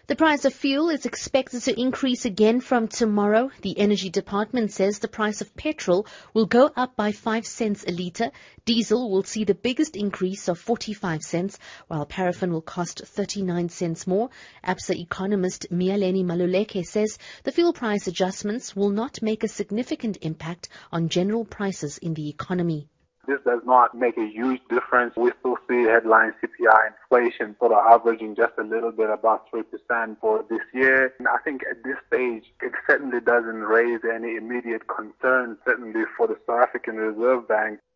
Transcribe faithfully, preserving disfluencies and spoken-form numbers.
The price of fuel is expected to increase again from tomorrow. The Energy Department says the price of petrol will go up by five cents a litre. Diesel will see the biggest increase of forty-five cents, while paraffin will cost thirty-nine cents more. Absa economist Mialeni Maluleke says the fuel price adjustments will not make a significant impact on general prices in the economy. This does not make a huge difference. We still see headline C P I inflation sort of averaging just a little bit about three percent for this year. And I think at this stage, it certainly doesn't raise any immediate concern, certainly for the South African Reserve Bank.